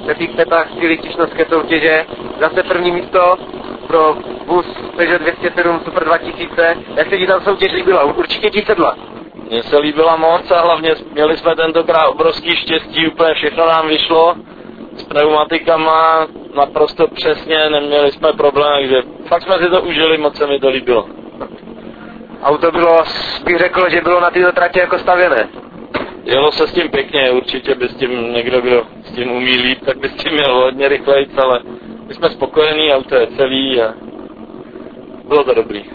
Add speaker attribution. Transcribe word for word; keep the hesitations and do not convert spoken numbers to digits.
Speaker 1: té čtyři těžnosti soutěže. Zase první místo pro vůz Peugeot dvě stě sedm Super dva tisíce. Jak se ti tam soutěž líbila? Určitě ti sedla.
Speaker 2: Mně se líbila moc a hlavně měli jsme tentokrát obrovský štěstí, úplně všechno nám vyšlo. S pneumatikama naprosto přesně, neměli jsme problém, takže fakt jsme si to užili, moc se mi to líbilo.
Speaker 1: Auto bylo, bych řekl, že bylo na této tratě jako stavěné.
Speaker 2: Jelo se s tím pěkně, určitě by s tím někdo, kdo s tím umí líp, tak by s tím měl hodně rychlejc, ale my jsme spokojení, auto je celý a bylo to dobrý.